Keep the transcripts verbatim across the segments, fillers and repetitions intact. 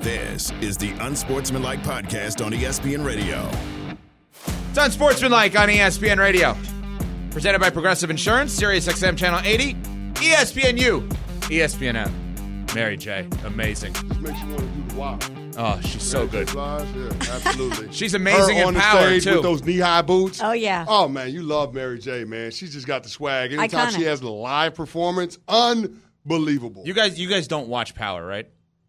This is the Unsportsmanlike Podcast on E S P N Radio. It's Unsportsmanlike on E S P N Radio. Presented by Progressive Insurance, Sirius X M Channel eighty, E S P N U, E S P N F. Mary J, amazing. Just makes you want to do the wild. Oh, she's so good. Live? Yeah, absolutely. She's amazing Her in on the power, stage too. with those knee-high boots. Oh, yeah. Oh, man, you love Mary J, man. She's just got the swag. Anytime Iconic. she has a live performance, unbelievable. You guys, you guys don't watch Power, right?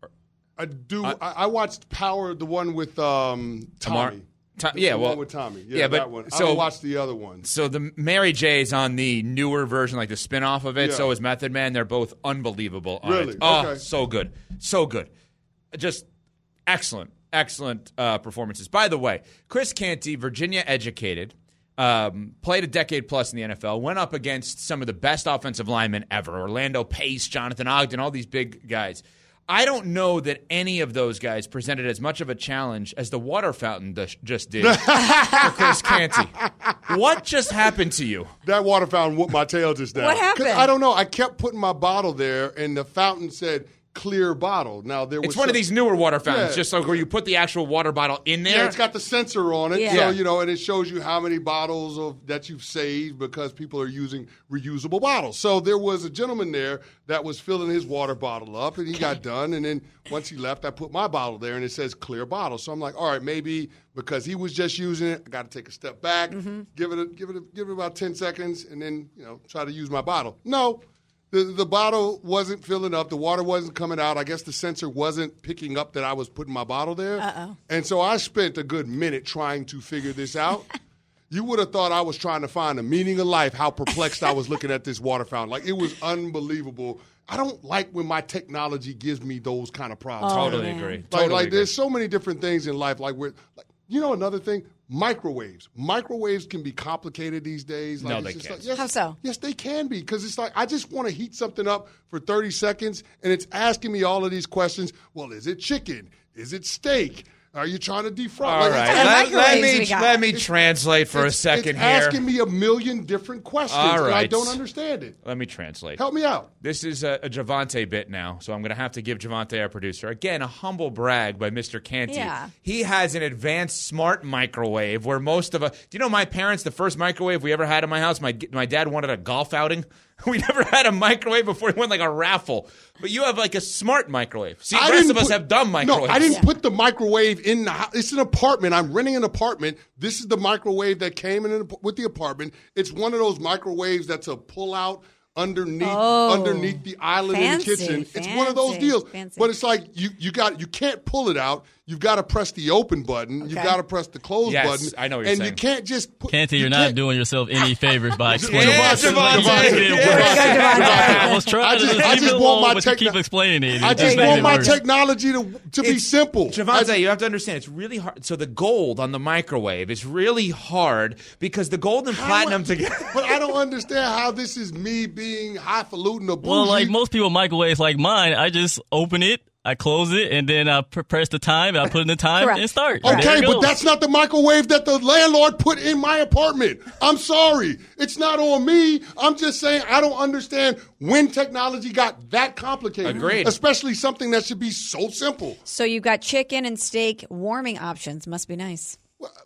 I do. I- I, I watched Power, the one with um, Tamar- Tommy. To- The- yeah, the well, one with Tommy. Yeah, yeah, but that one. I so- don't watch the other ones. So the Mary J is on the newer version, like the spin-off of it. Yeah. So is Method Man. They're both unbelievable on Really? it. Oh, Okay. so good. So good. Just excellent, excellent uh, performances. By the way, Chris Canty, Virginia educated, um, played a decade plus in the N F L, went up against some of the best offensive linemen ever, Orlando Pace, Jonathan Ogden, all these big guys. I don't know that any of those guys presented as much of a challenge as the water fountain d- just did for Chris Canty. What just happened to you? That water fountain whooped my tail just now. What happened? 'Cause I don't know. I kept putting my bottle there, and the fountain said clear bottle. Now there was It's one some- of these newer water fountains, Yeah. just like where you put the actual water bottle in there. Yeah, it's got the sensor on it, Yeah. so Yeah. you know, and it shows you how many bottles of that you've saved because people are using reusable bottles. So there was a gentleman there that was filling his water bottle up, and he got done. And then once he left, I put my bottle there, and it says clear bottle. So I'm like, all right, maybe because he was just using it, I got to take a step back, Mm-hmm. give it, a, give it, a, give it about ten seconds, and then you know try to use my bottle. No. The, the bottle wasn't filling up. The water wasn't coming out. I guess the sensor wasn't picking up that I was putting my bottle there. Uh-oh. And so I spent a good minute trying to figure this out. You would have thought I was trying to find the meaning of life, how perplexed I was looking at this water fountain. Like, it was unbelievable. I don't like when my technology gives me those kind of problems. Oh, Totally man. agree. Like, Totally like agree. there's so many different things in life. Like, we're, like, you know, another thing, microwaves. Microwaves can be complicated these days. Like, No, it's they just can't. Like, yes, How so? Yes, they can be, because it's like I just want to heat something up for thirty seconds, and it's asking me all of these questions. Well, is it chicken? Is it steak? Are you trying to defrost? All Like, right, it's- And let, let microwaves me we got. let me translate for a it's- second it's here. asking me a million different questions, All and I right. don't understand it. Let me translate. Help me out. This is a, a Javante bit now, so I'm going to have to give Javante, our producer, again, a humble brag by Mister Canty. Yeah. He has an advanced smart microwave where most of us. Do you know my parents, the first microwave we ever had in my house, my, my dad wanted a golf outing. We never had a microwave before he went like a raffle. But you have like a smart microwave. See, the I rest didn't of us put- have dumb microwaves. No, I didn't Yeah. put the microwave in the house. It's an apartment. I'm renting an apartment. This is the microwave that came in an- with the apartment. It's one of those microwaves that's a pull-out underneath Oh, underneath the island fancy, in the kitchen. It's one of those fancy, deals. fancy. But it's like you you got you can't pull it out. You've got to press the open button. You've Okay. got to press the close Yes, button. I know what you're and saying. you can't just put Canty, you you're not can't- doing yourself any favors by explaining. Yeah, it. Javante. Like, it didn't Yeah. work. Good, Javante. I was trying I to just- just I leave just it want alone, my but you techno- keep explaining it. I It just made want it my worse. technology to to be It's- simple. Javante, I- you have to understand, it's really hard. So the gold on the microwave is really hard because the gold and platinum How- together. But I don't understand how this is me being highfalutin or bougie. Well, like most people microwaves like mine, I just open it, I close it, and then I pr- press the time, I put in the time, Correct. and start. There Okay, it but goes. that's not the microwave that the landlord put in my apartment. I'm sorry. It's not on me. I'm just saying I don't understand when technology got that complicated. Agreed. Especially something that should be so simple. So you've got chicken and steak warming options. Must be nice.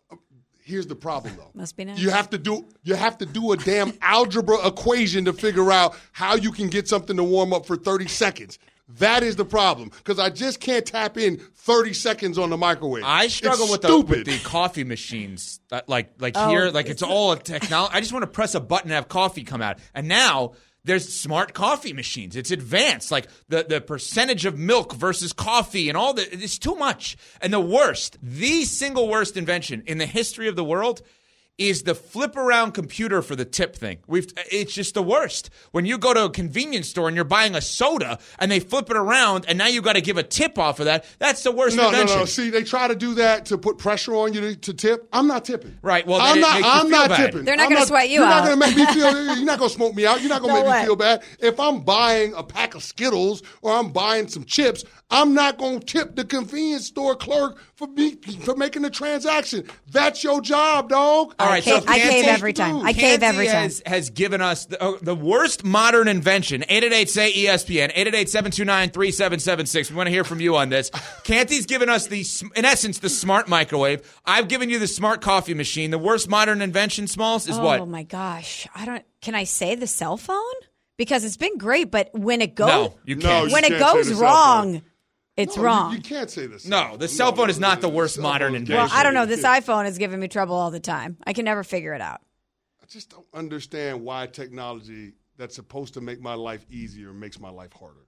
Here's the problem, though. Must be nice. You have to do you have to do a damn algebra equation to figure out how you can get something to warm up for thirty seconds. That is the problem, because I just can't tap in thirty seconds on the microwave. I struggle It's with the, stupid. with the coffee machines. That, like like Oh, here, like it's all a technology. I just want to press a button and have coffee come out. And now there's smart coffee machines. It's advanced. Like the, the percentage of milk versus coffee and all that. It's too much. And the worst, the single worst invention in the history of the world is the flip around computer for the tip thing. We've it's just the worst. When you go to a convenience store and you're buying a soda and they flip it around and now you got to give a tip off of that, that's the worst No, invention. no, no. See, they try to do that to put pressure on you to, to tip. I'm not tipping. Right, well, I'm then it not. makes you I'm feel not bad. tipping. They're not I'm gonna sweat you You're out. not going to make me feel. You're not going to smoke me out. You're not going to No make way. me feel bad. If I'm buying a pack of Skittles or I'm buying some chips, I'm not going to tip the convenience store clerk for me for making the transaction. That's your job, dog. All All right, cave, so I cave Canty- every time. I cave every Canty time. Has, has given us the, uh, the worst modern invention. eight eight eight, say E S P N. eight eight eight, seven two nine, three seven seven six. We want to hear from you on this. Canty's given us, the, in essence, the smart microwave. I've given you the smart coffee machine. The worst modern invention, Smalls, is oh, what? Oh, my gosh. I don't. Can I say the cell phone? Because it's been great, but when it goes, No, you No, can't. you when it can't say goes the cell wrong, phone. it's No, wrong. You, you can't say this. No, the cell phone is not the worst modern invention. well, I don't know. This iPhone is giving me trouble all the time. I can never figure it out. I just don't understand why technology that's supposed to make my life easier makes my life harder.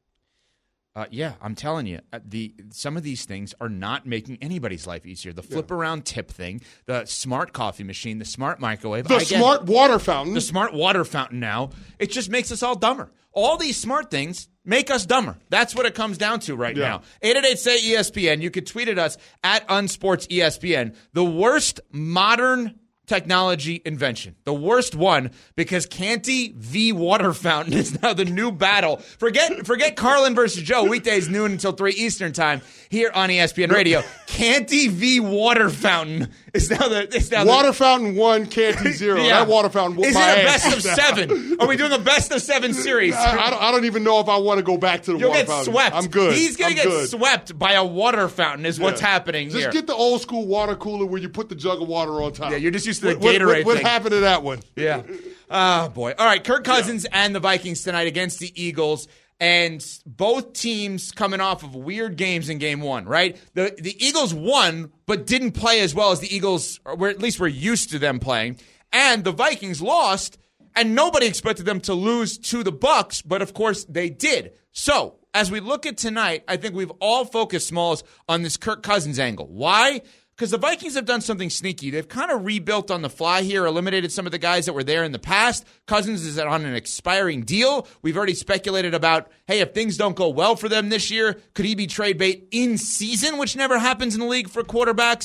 Uh, yeah, I'm telling you, uh, the some of these things are not making anybody's life easier. The flip around tip thing, the smart coffee machine, the smart microwave, The I get- smart water fountain. the smart water fountain. Now it just makes us all dumber. All these smart things make us dumber. That's what it comes down to right Yeah. now. eight eight eight, say E S P N. You could tweet at us at Unsports E S P N. The worst modern technology invention. The worst one, because Canty v. Water Fountain is now the new battle. Forget forget Carlin versus Joe, weekdays noon until three Eastern time here on E S P N Radio. Canty v. Water Fountain is now the is now water the, fountain one, Canty zero. Yeah. That water fountain whooped Is my it a ass. best of seven? Are we doing a best of seven series? I, I, don't, I don't even know if I want to go back to the You'll water get fountain. swept. I'm good. He's going I'm to get good. swept by a water fountain is what's Yeah. happening Just here. get the old school water cooler where you put the jug of water on top. Yeah, you're just used to the What- what- Gatorade What, what thing. happened to that one? Yeah. Oh, boy. All right, Kirk Cousins and the Vikings tonight against the Eagles. And both teams coming off of weird games in game one, right? The the Eagles won, but didn't play as well as the Eagles, or at least we're used to them playing. And the Vikings lost, and nobody expected them to lose to the Bucks, but of course they did. So, as we look at tonight, I think we've all focused, Smalls, on this Kirk Cousins angle. Why? Because the Vikings have done something sneaky. They've kind of rebuilt on the fly here, eliminated some of the guys that were there in the past. Cousins is on an expiring deal. We've already speculated about, hey, if things don't go well for them this year, could he be trade bait in season, which never happens in the league for quarterbacks?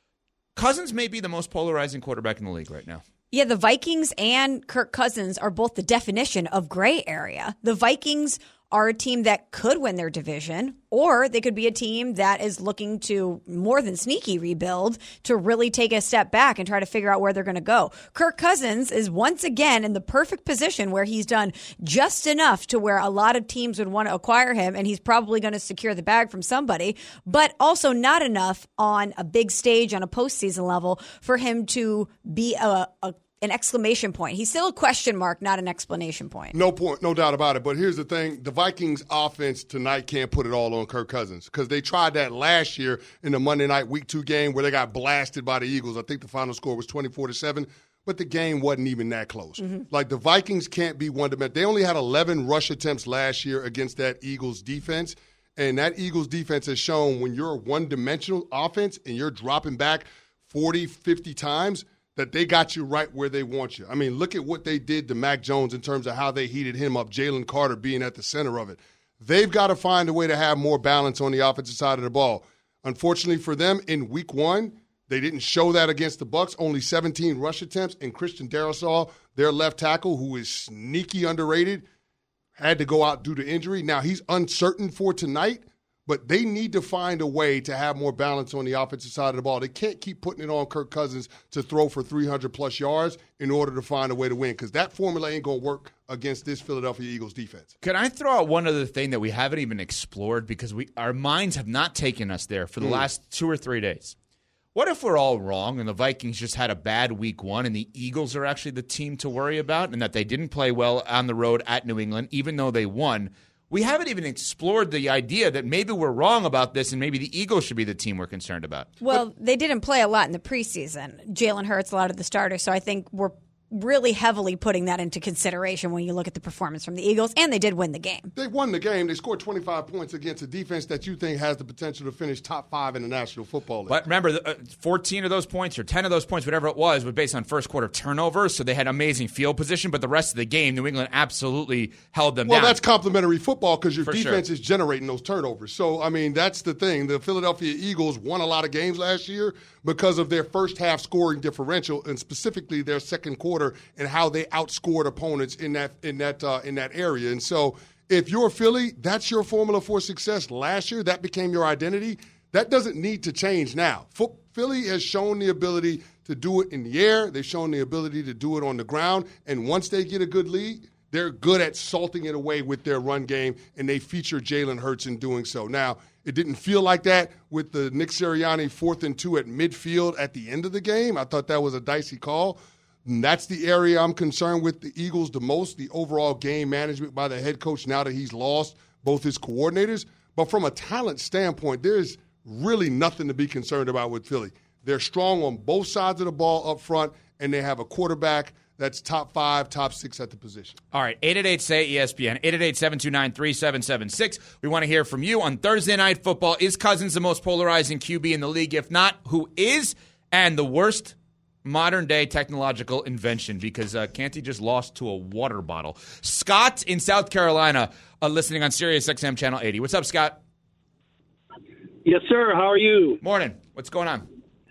Cousins may be the most polarizing quarterback in the league right now. Yeah, the Vikings and Kirk Cousins are both the definition of gray area. The Vikings are a team that could win their division, or they could be a team that is looking to more than sneaky rebuild to really take a step back and try to figure out where they're going to go. Kirk Cousins is once again in the perfect position where he's done just enough to where a lot of teams would want to acquire him, and he's probably going to secure the bag from somebody, but also not enough on a big stage on a postseason level for him to be a, a an exclamation point. He's still a question mark, not an explanation point. No point, no doubt about it. But here's the thing. The Vikings offense tonight can't put it all on Kirk Cousins because they tried that last year in the Monday night week two game where they got blasted by the Eagles. I think the final score was twenty-four to seven, but the game wasn't even that close. Mm-hmm. Like the Vikings can't be one-dimensional. They only had eleven rush attempts last year against that Eagles defense, and that Eagles defense has shown when you're a one-dimensional offense and you're dropping back forty, fifty times, that they got you right where they want you. I mean, look at what they did to Mac Jones in terms of how they heated him up, Jalen Carter being at the center of it. They've got to find a way to have more balance on the offensive side of the ball. Unfortunately for them, in week one, they didn't show that against the Bucs. Only seventeen rush attempts, and Christian Darrisaw, their left tackle, who is sneaky underrated, had to go out due to injury. Now, he's uncertain for tonight, but they need to find a way to have more balance on the offensive side of the ball. They can't keep putting it on Kirk Cousins to throw for three hundred plus yards in order to find a way to win because that formula ain't going to work against this Philadelphia Eagles defense. Can I throw out one other thing that we haven't even explored because we our minds have not taken us there for the mm. last two or three days? What if we're all wrong and the Vikings just had a bad week one and the Eagles are actually the team to worry about and that they didn't play well on the road at New England even though they won? We haven't even explored the idea that maybe we're wrong about this and maybe the Eagles should be the team we're concerned about. Well, but, they didn't play a lot in the preseason. Jalen Hurts, a lot of the starters, so I think we're really heavily putting that into consideration when you look at the performance from the Eagles, and they did win the game. They won the game. They scored twenty-five points against a defense that you think has the potential to finish top five in the National Football League. But remember, uh, fourteen of those points or ten of those points, whatever it was, was based on first quarter turnovers, so they had amazing field position, but the rest of the game, New England absolutely held them well, down. Well, that's complimentary football because your For defense sure. is generating those turnovers. So, I mean, that's the thing. The Philadelphia Eagles won a lot of games last year because of their first half scoring differential and specifically their second quarter and how they outscored opponents in that in that uh, in that area. And so if you're Philly, that's your formula for success last year. That became your identity. That doesn't need to change now. Fo- Philly has shown the ability to do it in the air. They've shown the ability to do it on the ground. And once they get a good lead, they're good at salting it away with their run game, and they feature Jalen Hurts in doing so. Now, it didn't feel like that with the Nick Sirianni fourth and two at midfield at the end of the game. I thought that was a dicey call. And that's the area I'm concerned with the Eagles the most, the overall game management by the head coach now that he's lost both his coordinators. But from a talent standpoint, there's really nothing to be concerned about with Philly. They're strong on both sides of the ball up front, and they have a quarterback that's top five, top six at the position. All right, eight eight eight, S A Y, E S P N, eight eight eight, seven two nine, three seven seven six. We want to hear from you on Thursday Night Football. Is Cousins the most polarizing Q B in the league? If not, who is? And the worst modern-day technological invention, because uh, Canty just lost to a water bottle. Scott in South Carolina, uh, listening on Sirius X M Channel eighty. What's up, Scott? Yes, sir. How are you? Morning. What's going on?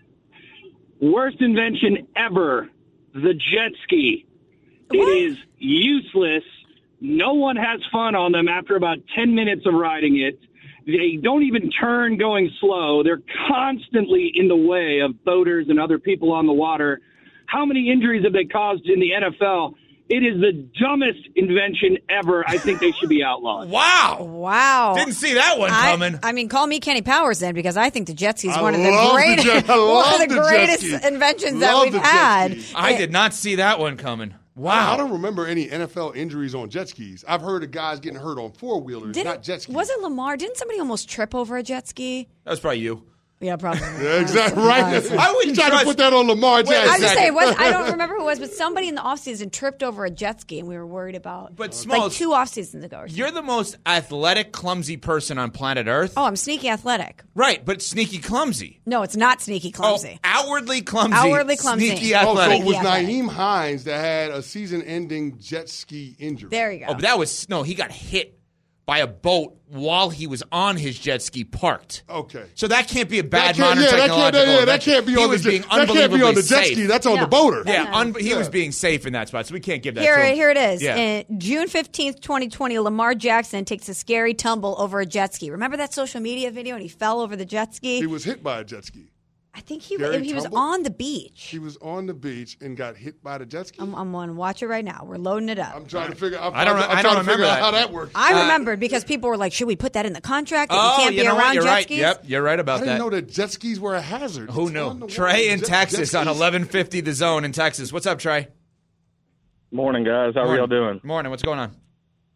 Worst invention ever, the jet ski. It What? is useless. No one has fun on them after about ten minutes of riding it. They don't even turn going slow. They're constantly in the way of boaters and other people on the water. How many injuries have they caused in the N F L? It is the dumbest invention ever. I think they should be outlawed. Wow. Wow. Didn't see that one I, coming. I mean, call me Kenny Powers then, because I think the jet ski is I one of the love the greatest, jet- I one love of the the jet greatest ski. inventions that Love we've the jet had. ski. I did not see that one coming. Wow. I don't remember any N F L injuries on jet skis. I've heard of guys getting hurt on four-wheelers, Didn't, not jet skis. was it Lamar? Didn't somebody almost trip over a jet ski? That was probably you. Yeah, probably. Yeah, exactly right. Honestly. I wouldn't You trying trust- to put that on Lamar Jackson. I was just Exactly. saying, it was, I don't remember who it was, but somebody in the offseason tripped over a jet ski, and we were worried about But like Smalls, two off seasons ago. Or something. You're the most athletic, clumsy person on planet Earth. Oh, I'm sneaky athletic. Right, but sneaky clumsy. No, it's not sneaky clumsy. Oh, outwardly clumsy. Outwardly clumsy. Sneaky Oh, so athletic. it was Sneaky athletic. Naeem Hines that had a season-ending jet ski injury. There you go. Oh, but that was no. He got hit by a boat while he was on his jet ski parked. Okay. So that can't be a bad That can't, modern yeah, that technological can't, yeah, that invention. can't be He on the was jet- being that can't be unbelievably on the jet safe. ski. That's on No. the boater. Yeah, Yeah. un- he Yeah. was being safe in that spot, so we can't give that Here, to him. here it is. Yeah. Uh, June fifteenth, twenty twenty, Lamar Jackson takes a scary tumble over a jet ski. Remember that social media video and he fell over the jet ski? He was hit by a jet ski. I think he, Scary he was tumble? on the beach. He was on the beach and got hit by the jet ski. I'm, I'm going to watch it right now. We're loading it up. I'm trying to figure. I'm, I don't- I'm, I I'm don't trying to remember figure out that. how that works. I remembered because people were like, should we put that in the contract that Oh, you can't you be know around what? You're jet right. skis? Yep, you're right I about didn't that. know that jet skis were a hazard. Who It's knew? on the water. Trey in Jet- Texas jet on skis. eleven fifty The Zone in Texas. What's up, Trey? Morning, guys. How are Morning. y'all doing? Morning. What's going on?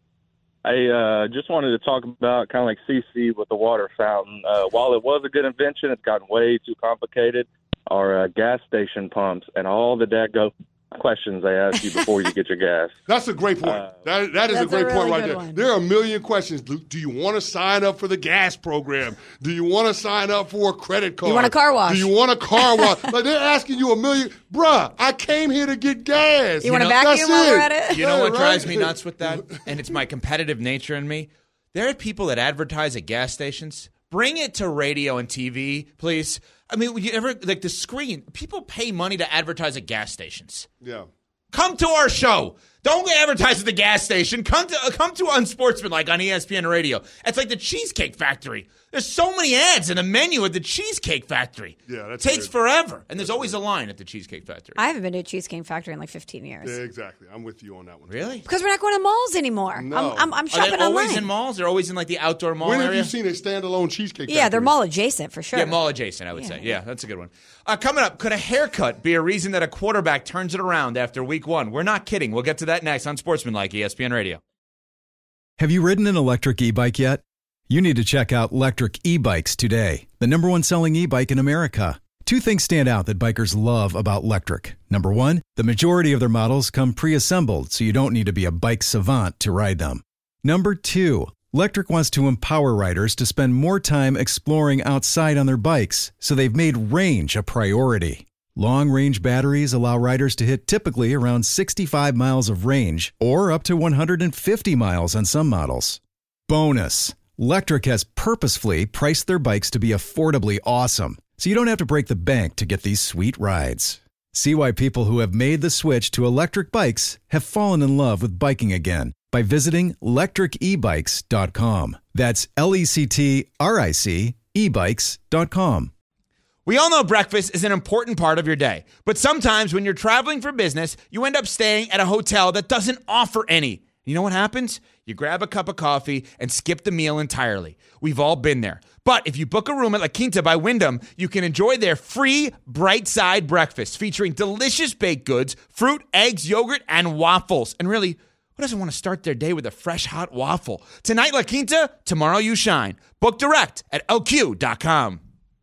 I uh, just wanted to talk about kind of like C C with the water fountain. Uh, while it was a good invention, it's gotten way too complicated. Our uh, gas station pumps and all the daggone questions they ask you before you get your gas. That's a great point. Uh, that that is a That's a great really point right good there. one. There are a million questions. Do, do you want to sign up for the gas program? Do you want to sign up for a credit card? want a car wash? Do you want a car wash? Like they're asking you a million. Bruh, I came here to get gas. You want to know, vacuum that's while it. we're at it? You know what Right, drives right. me nuts with that? And it's my competitive nature in me. There are people that advertise at gas stations. Bring it to radio and T V, please. I mean, would you ever, like the screen, people pay money to advertise at gas stations. Yeah. Come to our show. Don't advertise at the gas station. Come to uh, come to Unsportsmanlike on E S P N Radio. It's like the Cheesecake Factory. There's so many ads in the menu at the Cheesecake Factory. Yeah, that's takes weird. forever, and there's always a line at the Cheesecake Factory. I haven't been to a Cheesecake Factory in like fifteen years. Yeah, exactly. I'm with you on that one. Really? Because we're not going to malls anymore. No. I'm, I'm, I'm Are shopping they always online. in malls? They're always in like the outdoor mall When have area. you seen a standalone cheesecake? Yeah, they're factory? mall adjacent for sure. Yeah, mall adjacent, I would Yeah. say. Yeah, that's a good one. Uh, coming up, could a haircut be a reason that a quarterback turns it around after week one? We're not kidding. We'll get to that next on Sportsmanlike E S P N Radio. Have you ridden an electric e-bike yet? You need to check out Lectric E-Bikes today, the number one selling e-bike in America. Two things stand out that bikers love about Lectric. Number one, the majority of their models come pre-assembled, so you don't need to be a bike savant to ride them. Number two, Lectric wants to empower riders to spend more time exploring outside on their bikes, so they've made range a priority. Long-range batteries allow riders to hit typically around sixty-five miles of range, or up to one hundred fifty miles on some models. Bonus, Lectric has purposefully priced their bikes to be affordably awesome, so you don't have to break the bank to get these sweet rides. See why people who have made the switch to electric bikes have fallen in love with biking again by visiting lectric e bikes dot com. That's L E C T R I C e bikes dot com. We all know breakfast is an important part of your day, but sometimes when you're traveling for business, you end up staying at a hotel that doesn't offer any. You know what happens? You grab a cup of coffee and skip the meal entirely. We've all been there. But if you book a room at La Quinta by Wyndham, you can enjoy their free Bright Side breakfast featuring delicious baked goods, fruit, eggs, yogurt, and waffles. And really, who doesn't want to start their day with a fresh hot waffle? Tonight, La Quinta, tomorrow you shine. Book direct at L Q dot com.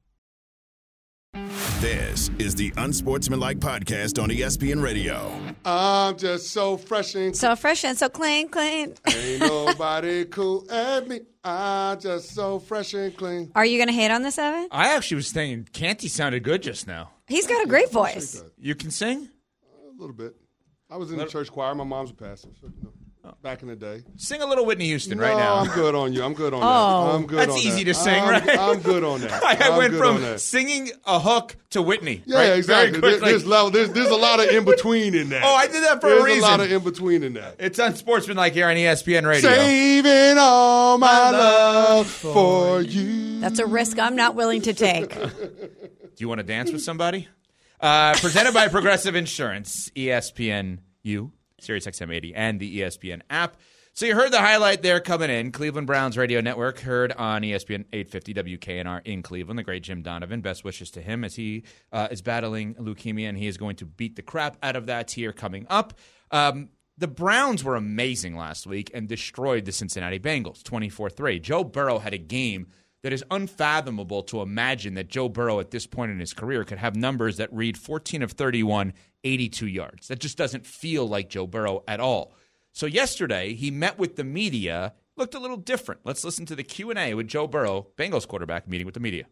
This is the Unsportsmanlike Podcast on E S P N Radio. I'm just so fresh and So fresh and so clean, clean. ain't nobody cool at me. I'm just so fresh and clean. Are you going to hate on this, Evan? I actually was thinking Canty sounded good just now. He's got a great voice. You can sing? A little bit. I was in the church choir. My mom's a pastor, so, you know, back in the day. Sing a little Whitney Houston no, right now. I'm good on you. I'm good on Oh. that. I'm good That's on easy that. to sing, I'm, right? I'm good on that. I I'm went good on from that. singing a hook to Whitney. Yeah, right? exactly. Very There- quickly. There's, level, there's, there's a lot of in between in that. Oh, I did that for there's a reason. There's a lot of in between in that. It's Unsportsmanlike here on E S P N Radio. Saving all my love for you. That's a risk I'm not willing to take. Do you want to dance with somebody? Uh, presented by Progressive Insurance, E S P N U, Sirius X M eighty, and the E S P N app. So you heard the highlight there coming in. Cleveland Browns Radio Network heard on E S P N eight fifty W K N R in Cleveland. The great Jim Donovan. Best wishes to him as he uh, is battling leukemia, and he is going to beat the crap out of that here coming up. Um, the Browns were amazing last week and destroyed the Cincinnati Bengals, twenty-four three. Joe Burrow had a game that is unfathomable to imagine that Joe Burrow at this point in his career could have numbers that read fourteen of thirty-one, eighty-two yards. That just doesn't feel like Joe Burrow at all. So yesterday, he met with the media, looked a little different. Let's listen to the Q and A with Joe Burrow, Bengals quarterback, meeting with the media.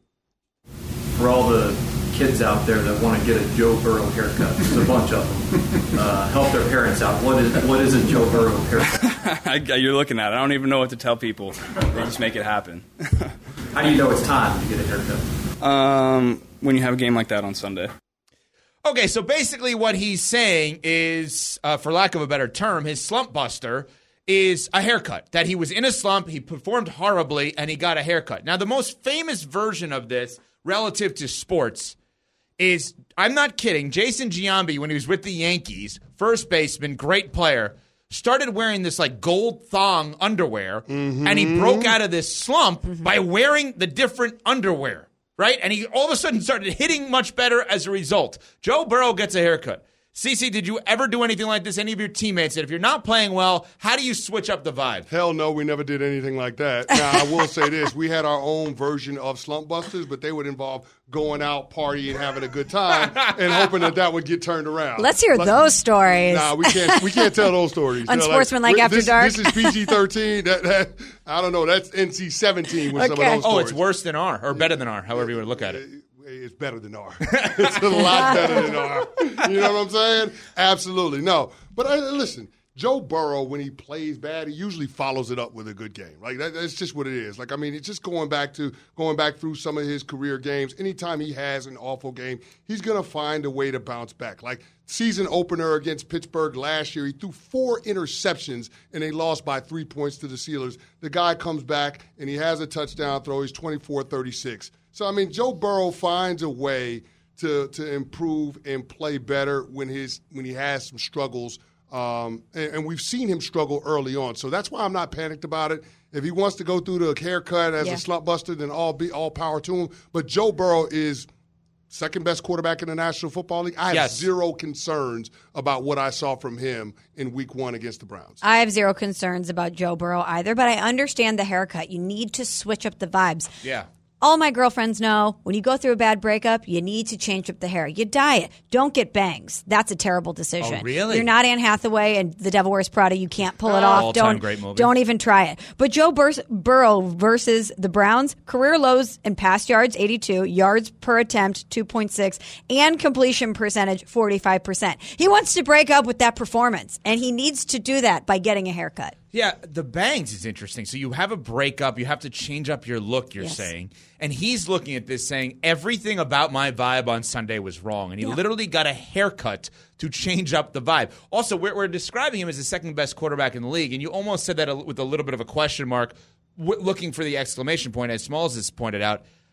For all the kids out there that want to get a Joe Burrow haircut, there's a bunch of them, uh, help their parents out. What is what is a Joe Burrow haircut? You're looking at it. I don't even know what to tell people. They just make it happen. How do you know it's time to get a haircut? Um, when you have a game like that on Sunday. Okay, so basically what he's saying is, uh, for lack of a better term, his slump buster is a haircut. That he was in a slump, he performed horribly, and he got a haircut. Now, the most famous version of this relative to sports is, I'm not kidding, Jason Giambi, when he was with the Yankees, first baseman, great player, started wearing this like gold thong underwear, Mm-hmm. and he broke out of this slump by wearing the different underwear. Right? And he all of a sudden started hitting much better as a result. Joe Burrow gets a haircut. Cece, did you ever do anything like this? Any of your teammates said, if you're not playing well, how do you switch up the vibe? Hell no, we never did anything like that. Now, I will say this. We had our own version of slump busters, but they would involve going out, partying, having a good time, and hoping that that would get turned around. Let's hear Like, those stories. Nah, we can't we can't tell those stories. Unsportsmanlike After this, Dark. This is P G thirteen. That, that, I don't know. That's N C seventeen with some of Okay. those Oh, stories. it's worse than R, or better than R, however you want to look at it. It's better than R. It's a lot better than R. You know what I'm saying? Absolutely. No. But uh, listen, Joe Burrow, when he plays bad, he usually follows it up with a good game. Like that, that's just what it is. Like, I mean, it's just going back to going back through some of his career games. Anytime he has an awful game, he's gonna find a way to bounce back. Like season opener against Pittsburgh last year, he threw four interceptions and they lost by three points to the Steelers. The guy comes back and he has a touchdown throw. He's twenty-four thirty-six. So I mean, Joe Burrow finds a way to to improve and play better when his when he has some struggles. Um, and, and we've seen him struggle early on. So that's why I'm not panicked about it. If he wants to go through the haircut as Yeah. a slump buster, then all be all power to him. But Joe Burrow is second best quarterback in the National Football League. I have Yes. zero concerns about what I saw from him in week one against the Browns. I have zero concerns about Joe Burrow either, but I understand the haircut. You need to switch up the vibes. Yeah. All my girlfriends know when you go through a bad breakup, you need to change up the hair. You dye it. Don't get bangs. That's a terrible decision. Oh, really? You're not Anne Hathaway and The Devil Wears Prada. You can't pull it off. All-time Don't, great movie. don't even try it. But Joe Bur- Burrow versus the Browns, career lows in pass yards, eighty-two, yards per attempt, two point six, and completion percentage, forty-five percent. He wants to break up with that performance, and he needs to do that by getting a haircut. Yeah, the bangs is interesting. So you have a breakup, you have to change up your look, you're Yes. saying. And he's looking at this saying, everything about my vibe on Sunday was wrong. And he Yeah. literally got a haircut to change up the vibe. Also, we're, we're describing him as the second best quarterback in the league. And you almost said that with a little bit of a question mark, w- looking for the exclamation point, as Smalls has pointed out.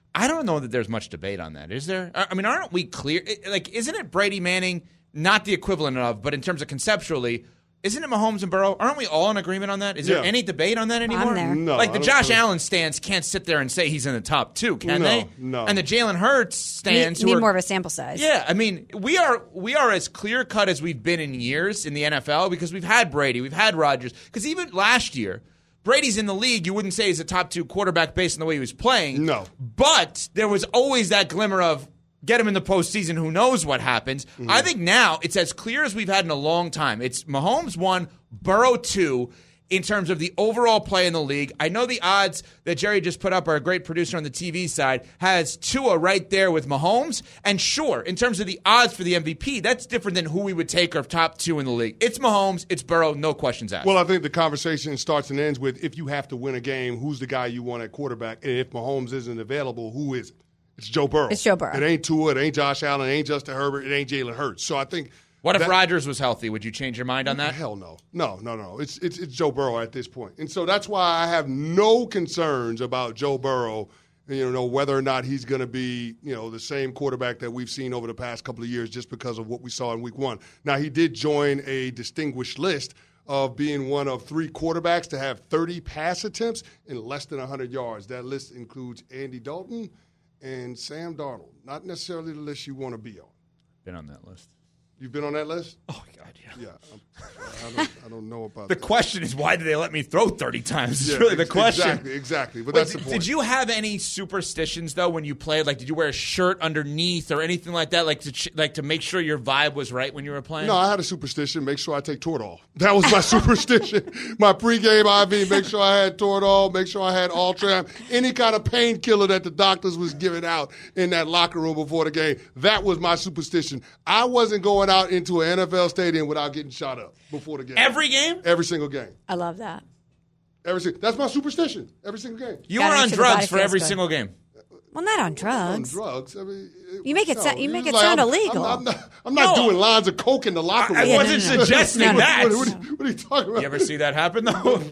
I don't know that there's much debate on that, is there? I mean, aren't we clear? Like, isn't it Brady Manning, not the equivalent of, but in terms of conceptually, isn't it Mahomes and Burrow? Aren't we all in agreement on that? Is yeah. there any debate on that anymore? I'm there. No, like the I Josh don't Allen stands can't sit there and say he's in the top two, can no, they? No, And the Jalen Hurts stands Need, need who are, more of a sample size. Yeah, I mean, we are we are as clear cut as we've been in years in the N F L because we've had Brady, we've had Rodgers. Because even last year, Brady's in the league. You wouldn't say he's a top two quarterback based on the way he was playing. No, but there was always that glimmer of get him in the postseason. Who knows what happens? Mm-hmm. I think now it's as clear as we've had in a long time. It's Mahomes one, Burrow two. In terms of the overall play in the league, I know the odds that Jerry just put up, our great producer on the T V side, has Tua right there with Mahomes. And sure, in terms of the odds for the M V P, that's different than who we would take our top two in the league. It's Mahomes, it's Burrow, no questions asked. Well, I think the conversation starts and ends with if you have to win a game, who's the guy you want at quarterback? And if Mahomes isn't available, who is it? It's Joe Burrow. It's Joe Burrow. It ain't Tua, it ain't Josh Allen, it ain't Justin Herbert, it ain't Jalen Hurts. So I think What if that, Rodgers was healthy? Would you change your mind on that? Hell no. No, no, no. It's, it's it's Joe Burrow at this point. And so that's why I have no concerns about Joe Burrow, you know, whether or not he's going to be, you know, the same quarterback that we've seen over the past couple of years just because of what we saw in week one. Now, he did join a distinguished list of being one of three quarterbacks to have thirty pass attempts in less than one hundred yards. That list includes Andy Dalton and Sam Darnold. Not necessarily the list you want to be on. Been on that list. You've been on that list? Oh, God, yeah. Yeah. I'm, I, don't, I don't know about the that. The question is, why did they let me throw thirty times? It's yeah, really the question. Exactly, exactly. But Wait, that's the did, point. Did you have any superstitions, though, when you played? Like, did you wear a shirt underneath or anything like that, like to ch- like to make sure your vibe was right when you were playing? No, I had a superstition. Make sure I take Toradol. That was my superstition. My pregame I V, make sure I had Toradol, make sure I had Ultram, any kind of painkiller that the doctors was giving out in that locker room before the game. That was my superstition. I wasn't going out into an N F L stadium without getting shot up before the game. Every game? Every single game. I love that. Every single, that's my superstition. Every single game. You Gotta were make on sure the drugs body for feels every good. single game. Well, not on drugs. On drugs. I mean, it, You make it no, sound- you it's make it like sound I'm, illegal. I'm, I'm not, I'm not No. doing lines of coke in the locker room. I Yeah, wasn't no, no, no. suggesting No, no. that. What, what, what, what are you talking about? You ever see that happen, though?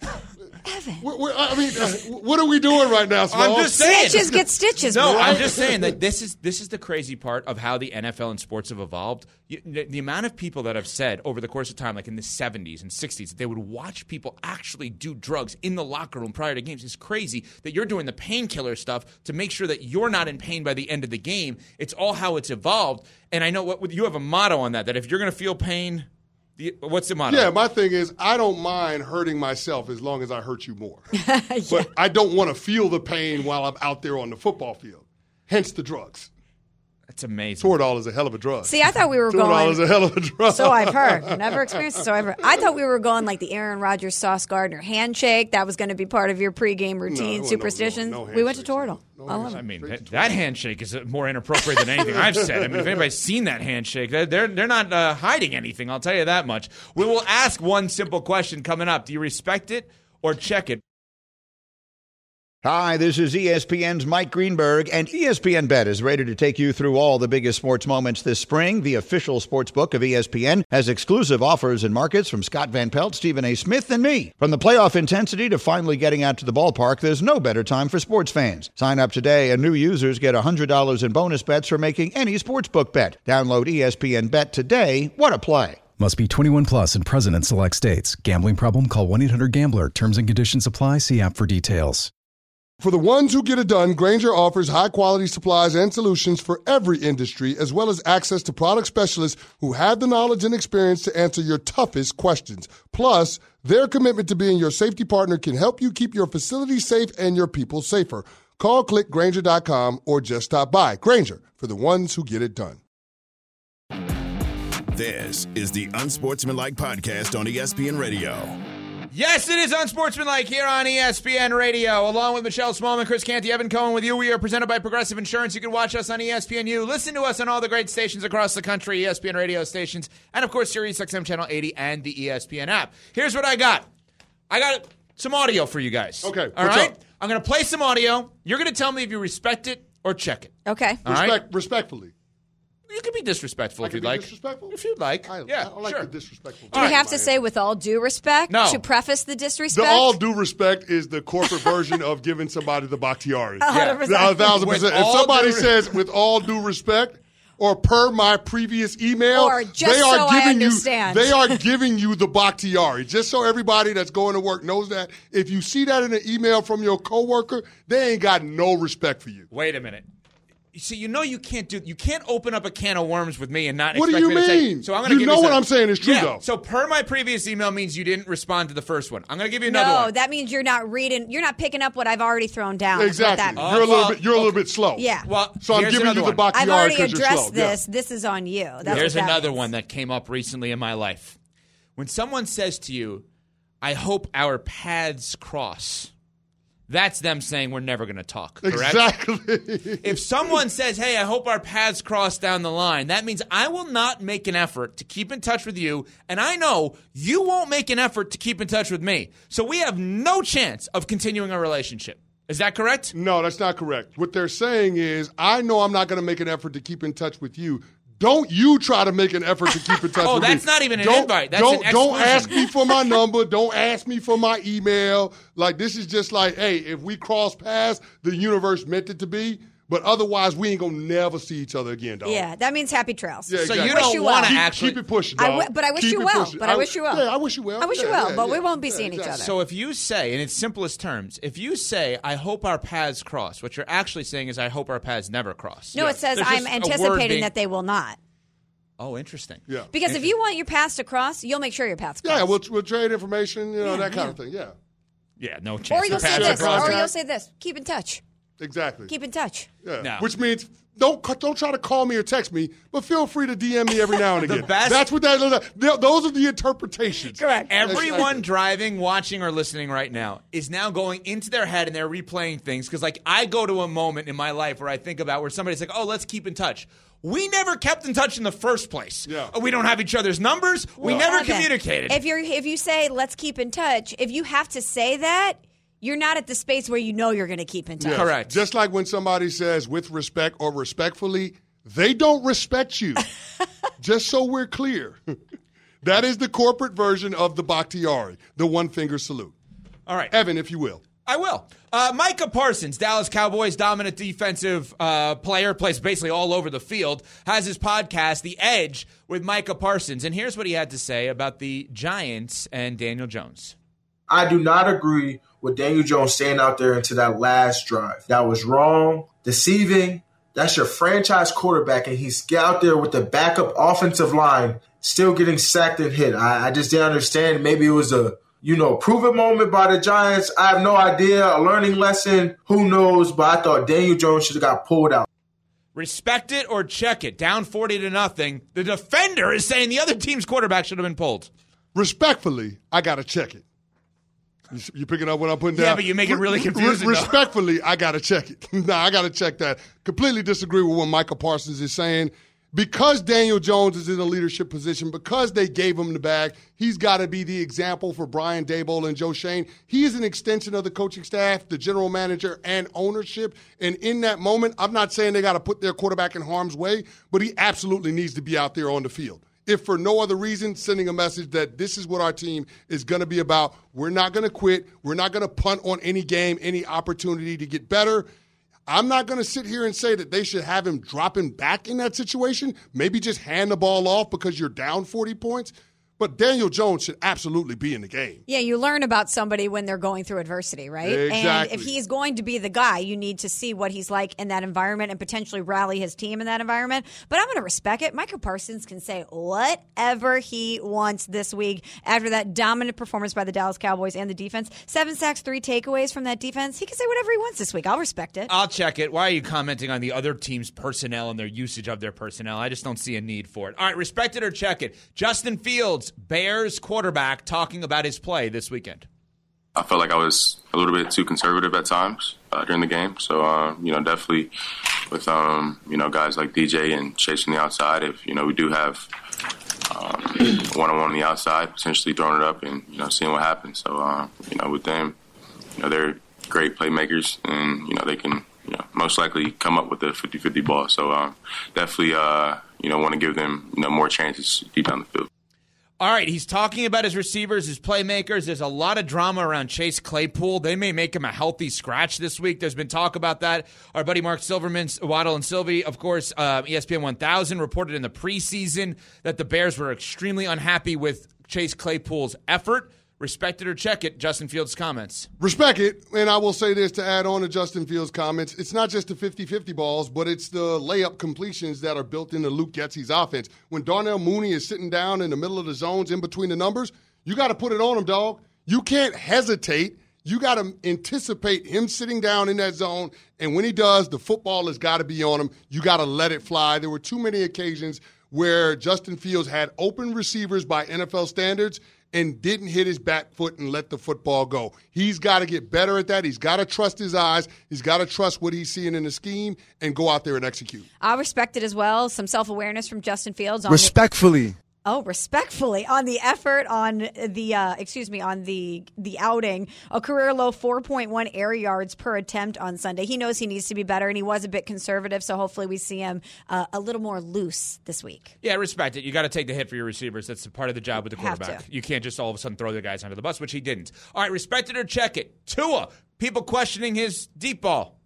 Evan. What, what, I mean, uh, what are we doing right now, Smalls? I'm just saying. Stitches get stitches, No, bro. I'm just saying that this is this is the crazy part of how the N F L and sports have evolved. You, the, the amount of people that have said over the course of time, like in the seventies and sixties, that they would watch people actually do drugs in the locker room prior to games is crazy. That you're doing the painkiller stuff to make sure that you're not in pain by the end of the game. It's all how it's evolved. And I know what you have a motto on that, that if you're going to feel pain, the, what's the motto? Yeah, my thing is I don't mind hurting myself as long as I hurt you more. Yeah. But I don't want to feel the pain while I'm out there on the football field. Hence the drugs. That's amazing. Toradol is a hell of a drug. See, I thought we were Toradol going. is a hell of a drug. So I've heard. Never experienced it. So I've heard. I thought we were going like the Aaron Rodgers, Sauce Gardner handshake. That was going to be part of your pregame routine, no, no, superstitions. no, no we went to handshakes, Toradol. no, no I love handshakes. it. I mean, that, that handshake is more inappropriate than anything I've said. I mean, if anybody's seen that handshake, they're they're, they're not uh, hiding anything. I'll tell you that much. We will ask one simple question coming up: do you respect it or check it? Hi, this is E S P N's Mike Greenberg, and E S P N Bet is ready to take you through all the biggest sports moments this spring. The official sports book of E S P N has exclusive offers and markets from Scott Van Pelt, Stephen A. Smith, and me. From the playoff intensity to finally getting out to the ballpark, there's no better time for sports fans. Sign up today, and new users get one hundred dollars in bonus bets for making any sportsbook bet. Download E S P N Bet today. What a play. Must be twenty-one plus and present in select states. Gambling problem? Call one eight hundred gambler. Terms and conditions apply. See app for details. For the ones who get it done, Grainger offers high-quality supplies and solutions for every industry, as well as access to product specialists who have the knowledge and experience to answer your toughest questions. Plus, their commitment to being your safety partner can help you keep your facility safe and your people safer. Call, click Grainger dot com, or just stop by. Grainger, for the ones who get it done. This is the Unsportsmanlike Podcast on E S P N Radio. Yes, it is Unsportsmanlike here on E S P N Radio. Along with Michelle Smallman, Chris Canty, Evan Cohen with you. We are presented by Progressive Insurance. You can watch us on E S P N U. Listen to us on all the great stations across the country, E S P N radio stations, and, of course, Sirius X M Channel eighty and the E S P N app. Here's what I got. I got some audio for you guys. Okay, All what's right? up? I'm going to play some audio. You're going to tell me if you respect it or check it. Okay. All Respect, right? Respectfully. You can be disrespectful I if can you'd be like. disrespectful? If you'd like. I, yeah, I don't like sure. the disrespectful. Do we have to say with all due respect No. to preface the The disrespect? all due respect is the corporate version of giving somebody the Bakhtiari. A hundred percent. A thousand With percent. If all somebody due- says with all due respect or per my previous email, Or just they are so I giving you understand. they are giving you the Bakhtiari. Just so everybody that's going to work knows that. If you see that in an email from your coworker, they ain't got no respect for you. Wait a minute. You see, you know you can't do. You can't open up a can of worms with me and not. What do expect you me to say- mean? So I'm going to You give know you what some- I'm saying is true, yeah. though. So per my previous email means you didn't respond to the first one. I'm going to give you another No, one. that means you're not reading. You're not picking up what I've already thrown down. is what that Exactly. means. You're a little well, bit you're a little bit slow. Yeah. Well, So I'm here's giving you another the one. Bakhtiari I've already because you're addressed slow. Yeah. this. This is on you. That's Here's what that another means. one that came up recently in my life. When someone says to you, "I hope our paths cross," that's them saying we're never going to talk. Correct? Exactly. If someone says, "Hey, I hope our paths cross down the line," that means I will not make an effort to keep in touch with you, and I know you won't make an effort to keep in touch with me. So we have no chance of continuing a relationship. Is that correct? No, that's not correct. What they're saying is, I know I'm not going to make an effort to keep in touch with you. Don't you try to make an effort to keep in touch Oh, with me. that's not even an don't, invite. That's don't, an Don't exclusion. ask me for my number. Don't ask me for my email. Like, this is just like, hey, if we cross paths, the universe meant it to be. But otherwise, we ain't going to never see each other again, dog. Yeah, that means happy trails. Yeah, So exactly. you Wish don't you want to well. Keep, actually. keep it pushing, I dog. w- but I wish Keep you it well. pushing. But I wish you well. Yeah, I wish you well. I wish you Yeah, well, yeah, but we yeah. won't be Yeah, seeing each exactly. other. So if you say, in its simplest terms, if you say, "I hope our paths cross," what you're actually saying is, "I hope our paths never cross." no, it says There's I'm just a word anticipating being- that they will not. Oh, interesting. Yeah. Because if you want your paths to cross, you'll make sure your paths cross. Yeah, we'll, we'll trade information, you know, Yeah, that kind yeah. of thing. Yeah, Yeah, no chance. Or you'll The say paths this. are crossed. Or you'll say this. Keep in touch. exactly. Keep in touch. Yeah. No. Which means don't don't try to call me or text me, but feel free to D M me every now and The again. best- That's what that. Those are the interpretations. Correct. Everyone driving, watching, or listening right now is now going into their head and they're replaying things. Because, like, I go to a moment in my life where I think about where somebody's like, "Oh, let's keep in touch." We never kept in touch in the first place. Yeah. We don't have each other's numbers. We No. never Okay. communicated. If you're if you say let's keep in touch, if you have to say that, you're not at the space where you know you're going to keep in touch. Yes. Correct. Just like when somebody says with respect or respectfully, they don't respect you. Just so we're clear. That is the corporate version of the Bakhtiari, the one finger salute. All right. Evan, if you will. I will. Uh, Micah Parsons, Dallas Cowboys dominant defensive uh, player, plays basically all over the field, has his podcast, The Edge, with Micah Parsons. And here's what he had to say about the Giants and Daniel Jones. I do not agree with Daniel Jones staying out there into that last drive. That was wrong, deceiving. That's your franchise quarterback, and he's out there with the backup offensive line still getting sacked and hit. I, I just didn't understand. Maybe it was a You know, prove-it moment by the Giants. I have no idea. A learning lesson. Who knows? But I thought Daniel Jones should have got pulled out. Respect it or check it. Down forty to nothing. The defender is saying the other team's quarterback should have been pulled. Respectfully, I got to check it. You, you picking up what I'm putting down? Yeah, but you make it really confusing, though. Respectfully, I got to check it. No, I got to check that. Completely disagree with what Micah Parsons is saying. Because Daniel Jones is in a leadership position, because they gave him the bag, he's got to be the example for Brian Daboll and Joe Schoen. He is an extension of the coaching staff, the general manager, and ownership. And in that moment, I'm not saying they got to put their quarterback in harm's way, but he absolutely needs to be out there on the field. If for no other reason, sending a message that this is what our team is going to be about. We're not going to quit. We're not going to punt on any game, any opportunity to get better. I'm not going to sit here and say that they should have him dropping back in that situation. Maybe just hand the ball off because you're down forty points. But Daniel Jones should absolutely be in the game. Yeah, you learn about somebody when they're going through adversity, right? Exactly. And if he's going to be the guy, you need to see what he's like in that environment and potentially rally his team in that environment. But I'm going to respect it. Micah Parsons can say whatever he wants this week after that dominant performance by the Dallas Cowboys and the defense. Seven sacks, three takeaways from that defense. He can say whatever he wants this week. I'll respect it. I'll check it. Why are you commenting on the other team's personnel and their usage of their personnel? I just don't see a need for it. All right, respect it or check it. Justin Fields, Bears quarterback, talking about his play this weekend. I felt like I was a little bit too conservative at times uh, during the game. So, uh, you know, definitely with, um, you know, guys like D J and chasing the outside, if, you know, we do have um, one-on-one on the outside, potentially throwing it up and, you know, seeing what happens. So, uh, you know, with them, you know, they're great playmakers and, you know, they can, you know, most likely come up with a fifty-fifty ball. So um, definitely, uh, you know, want to give them, you know, more chances deep down the field. All right, he's talking about his receivers, his playmakers. There's a lot of drama around Chase Claypool. They may make him a healthy scratch this week. There's been talk about that. Our buddy Mark Silverman, Waddle and Sylvie, of course, uh, E S P N one thousand reported in the preseason that the Bears were extremely unhappy with Chase Claypool's effort. Respect it or check it, Justin Fields' comments. Respect it, and I will say this to add on to Justin Fields' comments. It's not just the fifty-fifty balls, but it's the layup completions that are built into Luke Getsy's offense. When Darnell Mooney is sitting down in the middle of the zones in between the numbers, you got to put it on him, dog. You can't hesitate. You got to anticipate him sitting down in that zone, and when he does, the football has got to be on him. You got to let it fly. There were too many occasions where Justin Fields had open receivers by N F L standards and didn't hit his back foot and let the football go. He's got to get better at that. He's got to trust his eyes. He's got to trust what he's seeing in the scheme and go out there and execute. I respect it as well. Some self-awareness from Justin Fields. On Respectfully. The- Oh, respectfully on the effort, on the uh, excuse me, on the the outing, a career low four point one air yards per attempt on Sunday. He knows he needs to be better, and he was a bit conservative. So hopefully we see him uh, a little more loose this week. Yeah, respect it. You got to take the hit for your receivers. That's part of the job with the Have quarterback. to. You can't just all of a sudden throw the guys under the bus, which he didn't. All right, respect it or check it. Tua, people questioning his deep ball.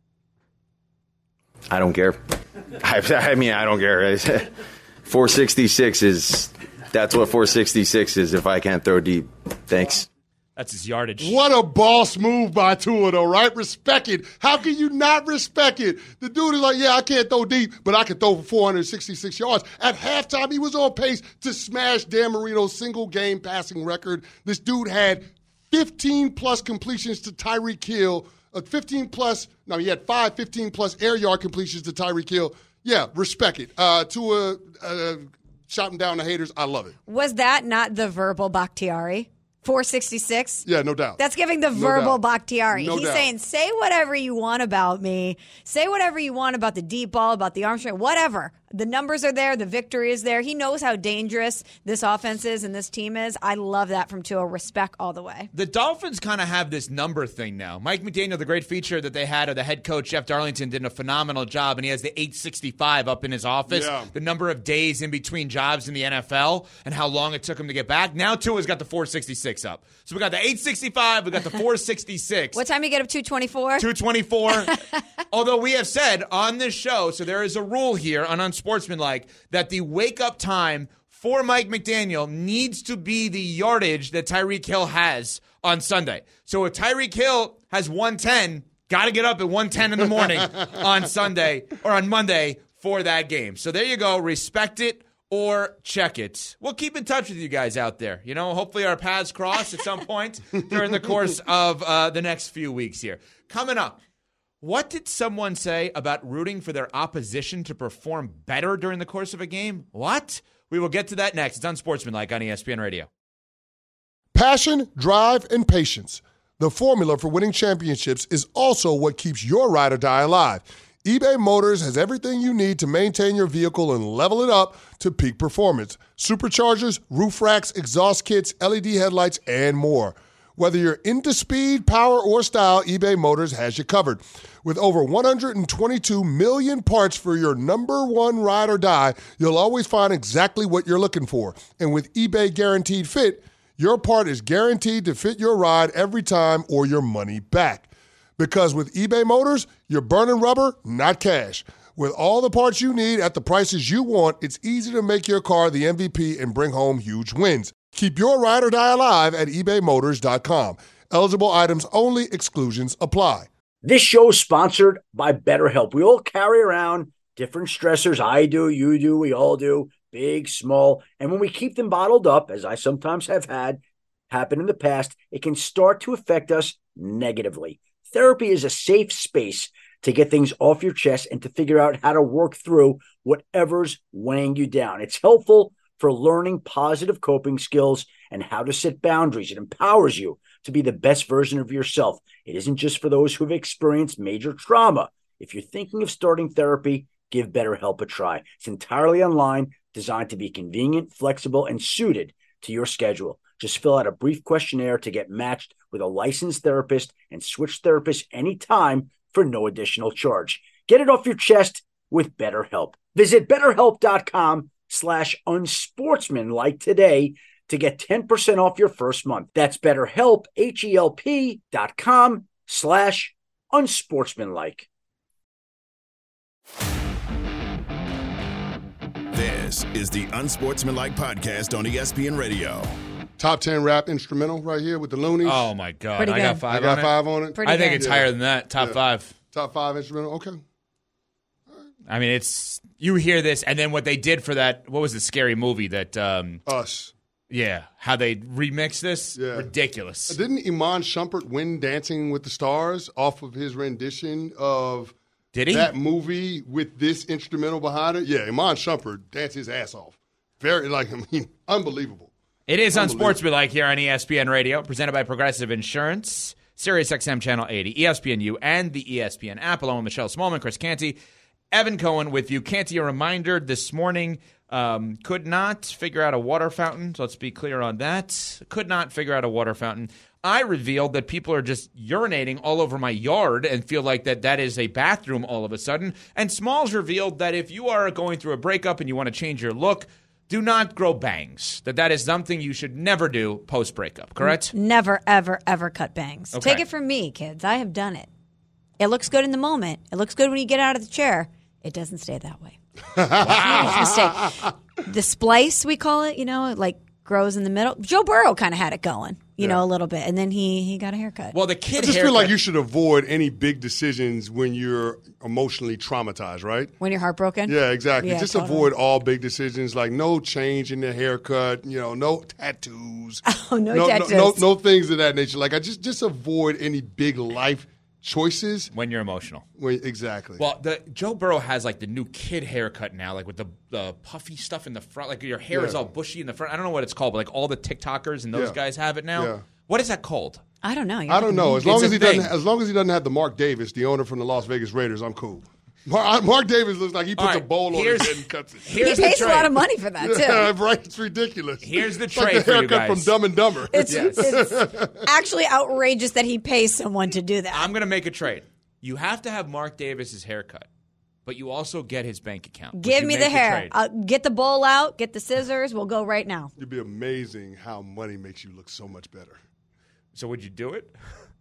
I don't care. I, I mean, I don't care. four sixty-six is. That's what four sixty-six is if I can't throw deep. Thanks. That's his yardage. What a boss move by Tua, though, right? Respect it. How can you not respect it? The dude is like, yeah, I can't throw deep, but I can throw for four hundred sixty-six yards. At halftime, he was on pace to smash Dan Marino's single-game passing record. This dude had fifteen-plus completions to Tyreek Hill. Uh, fifteen-plus, no, he had five fifteen-plus air yard completions to Tyreek Hill. Yeah, respect it. Uh, Tua... Uh, shouting down the haters. I love it. Was that not the verbal Bakhtiari? four sixty-six? Yeah, no doubt. That's giving the No verbal doubt. Bakhtiari. No He's doubt. saying, say whatever you want about me. Say whatever you want about the deep ball, about the arm strength, whatever. The numbers are there. The victory is there. He knows how dangerous this offense is and this team is. I love that from Tua. Respect all the way. The Dolphins kind of have this number thing now. Mike McDaniel, the great feature that they had of the head coach, Jeff Darlington, did a phenomenal job, and he has the eight sixty-five up in his office. Yeah. The number of days in between jobs in the N F L and how long it took him to get back. Now Tua's got the four sixty-six up. So we got the eight sixty-five, we got the four sixty-six. What time you get up? two twenty-four? two twenty-four. Although we have said on this show, so there is a rule here on Unsportsmanlike, that the wake-up time for Mike McDaniel needs to be the yardage that Tyreek Hill has on Sunday. So if Tyreek Hill has one ten, got to get up at one ten in the morning on Sunday or on Monday for that game. So there you go. Respect it or check it. We'll keep in touch with you guys out there. You know, hopefully our paths cross at some point during the course of uh, the next few weeks here. Coming up, what did someone say about rooting for their opposition to perform better during the course of a game? What? We will get to that next. It's Unsportsmanlike on E S P N Radio. Passion, drive, and patience. The formula for winning championships is also what keeps your ride or die alive. eBay Motors has everything you need to maintain your vehicle and level it up to peak performance. Superchargers, roof racks, exhaust kits, L E D headlights, and more. Whether you're into speed, power, or style, eBay Motors has you covered. With over one hundred twenty-two million parts for your number one ride or die, you'll always find exactly what you're looking for. And with eBay Guaranteed Fit, your part is guaranteed to fit your ride every time or your money back. Because with eBay Motors, you're burning rubber, not cash. With all the parts you need at the prices you want, it's easy to make your car the M V P and bring home huge wins. Keep your ride or die alive at ebay motors dot com. Eligible items only. Exclusions apply. This show is sponsored by BetterHelp. We all carry around different stressors. I do, you do, we all do, big, small. And when we keep them bottled up, as I sometimes have had happen in the past, it can start to affect us negatively. Therapy is a safe space to get things off your chest and to figure out how to work through whatever's weighing you down. It's helpful for learning positive coping skills and how to set boundaries. It empowers you to be the best version of yourself. It isn't just for those who have experienced major trauma. If you're thinking of starting therapy, give BetterHelp a try. It's entirely online, designed to be convenient, flexible, and suited to your schedule. Just fill out a brief questionnaire to get matched with a licensed therapist and switch therapists anytime for no additional charge. Get it off your chest with BetterHelp. Visit betterhelp.com slash unsportsmanlike today to get ten percent off your first month. That's BetterHelp, H-E-L-P dot com slash unsportsmanlike. This is the Unsportsmanlike Podcast on E S P N Radio. Top ten rap instrumental right here with the Loonies. Oh, my God. Pretty I good. got five I got on it. five on it. Pretty I think good. it's Yeah. higher than that. Top Yeah. five. Top five instrumental. Okay. I mean, it's you hear this, and then what they did for that, what was the scary movie that, um, Us. yeah, how they remixed this? Yeah. Ridiculous. Didn't Iman Shumpert win Dancing with the Stars off of his rendition of Did he? that movie with this instrumental behind it? Yeah, Iman Shumpert danced his ass off. Very, like, I mean, unbelievable. It is Unsportsmanlike here on E S P N Radio, presented by Progressive Insurance, Sirius X M Channel eighty, E S P N U, and the E S P N app, along with Michelle Smallman, Chris Canty, Evan Cohen with you. Canty, a reminder this morning, um, could not figure out a water fountain. So let's be clear on that. Could not figure out a water fountain. I revealed that people are just urinating all over my yard and feel like that that is a bathroom all of a sudden. And Smalls revealed that if you are going through a breakup and you want to change your look, do not grow bangs. That that is something you should never do post-breakup, correct? Never, ever, ever cut bangs. Okay. Take it from me, kids. I have done it. It looks good in the moment. It looks good when you get out of the chair. It doesn't stay that way. Huge mistake. The splice, we call it, you know, it like grows in the middle. Joe Burrow kind of had it going, you Yeah. know, a little bit. And then he, he got a haircut. Well, the I kid just haircut, feel like you should avoid any big decisions when you're emotionally traumatized, right? When you're heartbroken? Yeah, exactly. Yeah, just totally. avoid all big decisions, like no change in the haircut, you know, no tattoos. Oh, no no, tattoos. No, no, no things of that nature. Like I just just avoid any big life choices. when you're emotional. When, exactly. Well, the Joe Burrow has like the new kid haircut now, like with the, the puffy stuff in the front. Like your hair is Yeah. all bushy in the front. I don't know what it's called, but like all the TikTokers and those Yeah. guys have it now. Yeah. What is that called? I don't know. You're I don't know. As long It's as a he doesn't, thing. as long as he doesn't have the Mark Davis, the owner from the Las Vegas Raiders, I'm cool. Mark, Mark Davis looks like he puts All a right, bowl on his here's- head and cuts it. He Here's the pays a lot trade. of money for that, too. Yeah, right. It's ridiculous. Here's the It's like trade the for you haircut guys. from Dumb and Dumber. It's, Yes. it's actually outrageous that he pays someone to do that. I'm going to make a trade. You have to have Mark Davis's haircut, but you also get his bank account. Would Give you me make the hair. trade? Uh, get the bowl out. Get the scissors. We'll go right now. It'd be amazing how money makes you look so much better. So would you do it?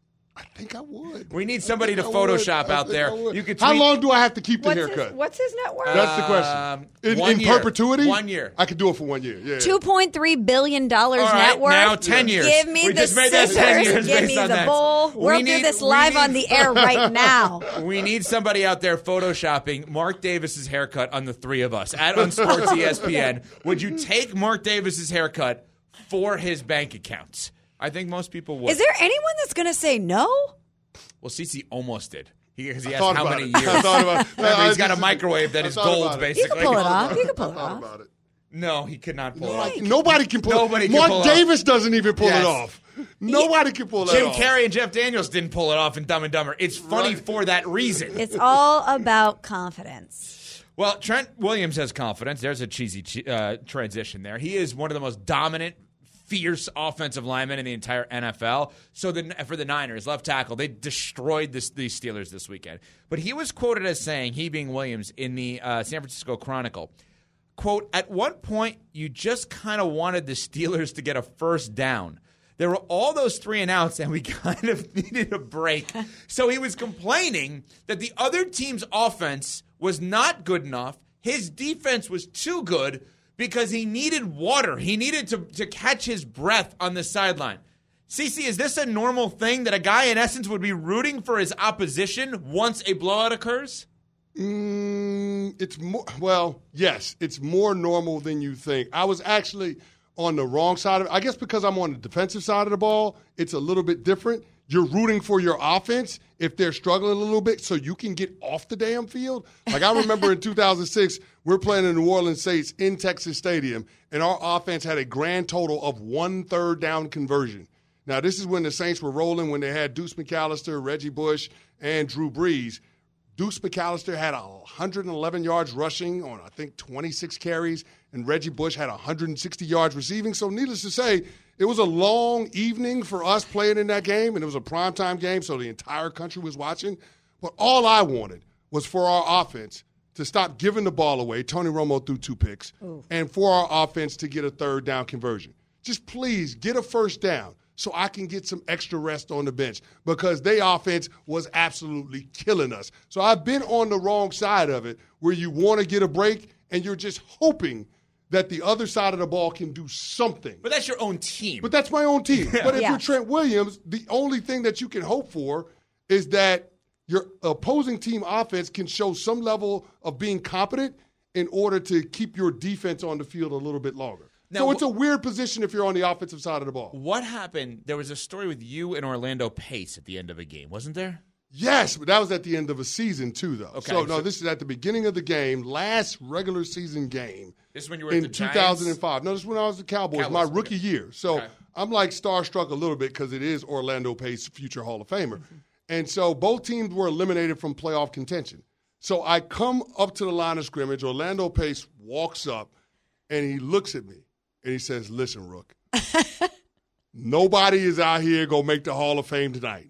I think I would. We need somebody to I think I would. Photoshop I out think there. I would. You could How tweet- long do I have to keep the What's haircut? his, what's his net worth? That's the Um, question. In, one in year. perpetuity? One year. I could do it for one year. Yeah. Two point three billion dollars All right, net worth. now ten years. Give me We the just made that scissors. ten years Give based me on the that. bowl. We We'll need- do this we live need- on the air right now. We need somebody out there photoshopping Mark Davis's haircut on the three of us at Unsports E S P N. Would you take Mark Davis's haircut for his bank accounts? I think most people would. Is there anyone that's going to say no? Well, Cece almost did. Because he, I asked thought how about many it. years. I thought about it. Remember, No, he's got I a just- microwave that I is thought gold, about it. basically. You can pull it off. You can pull I it thought off. about it. No, he could not pull it Like, off. nobody can pull Nobody it can Mark pull it Davis doesn't even pull Yes. it off. Nobody can pull that Jim off. Carrey and Jeff Daniels didn't pull it off in Dumb and Dumber. It's funny Right. for that reason. It's all about confidence. Well, Trent Williams has confidence. There's a cheesy uh, transition there. He is one of the most dominant, fierce offensive linemen in the entire N F L. So the, for the Niners, left tackle, they destroyed this, these Steelers this weekend. But he was quoted as saying, he being Williams, in the uh, San Francisco Chronicle, quote, "At one point, you just kind of wanted the Steelers to get a first down. There were all those three and outs, and we kind of needed a break." So he was complaining that the other team's offense was not good enough. His defense was too good because he needed water. He needed to, to catch his breath on the sideline. Cece, is this a normal thing that a guy, in essence, would be rooting for his opposition once a blowout occurs? Mm, it's more, well, yes, it's more normal than you think. I was actually on the wrong side of it. I guess because I'm on the defensive side of the ball, it's a little bit different. You're rooting for your offense if they're struggling a little bit so you can get off the damn field. Like I remember in two thousand six, we're playing the New Orleans Saints in Texas Stadium, and our offense had a grand total of one third down conversion. Now, this is when the Saints were rolling, when they had Deuce McAllister, Reggie Bush, and Drew Brees. Deuce McAllister had one hundred eleven yards rushing on, I think, twenty-six carries, and Reggie Bush had one hundred sixty yards receiving. So needless to say, it was a long evening for us playing in that game, and it was a primetime game, so the entire country was watching. But all I wanted was for our offense to stop giving the ball away. Tony Romo threw two picks. Ooh. And for our offense to get a third down conversion. Just please get a first down so I can get some extra rest on the bench because their offense was absolutely killing us. So I've been on the wrong side of it where you want to get a break and you're just hoping that the other side of the ball can do something. But that's your own team. But that's my own team. Yeah. But if yeah. you're Trent Williams, the only thing that you can hope for is that your opposing team offense can show some level of being competent in order to keep your defense on the field a little bit longer. Now, so it's a weird position if you're on the offensive side of the ball. What happened? There was a story with you and Orlando Pace at the end of a game, wasn't there? Yes, but that was at the end of a season too, though. Okay, so, no, so, this is at the beginning of the game, last regular season game. This is when you were in at the two thousand five. Giants? No, this is when I was the Cowboys, Cowboys my okay. rookie year. So okay. I'm like starstruck a little bit because it is Orlando Pace, future Hall of Famer. Mm-hmm. And so both teams were eliminated from playoff contention. So I come up to the line of scrimmage. Orlando Pace walks up, and he looks at me, and he says, listen, Rook, nobody is out here going to make the Hall of Fame tonight.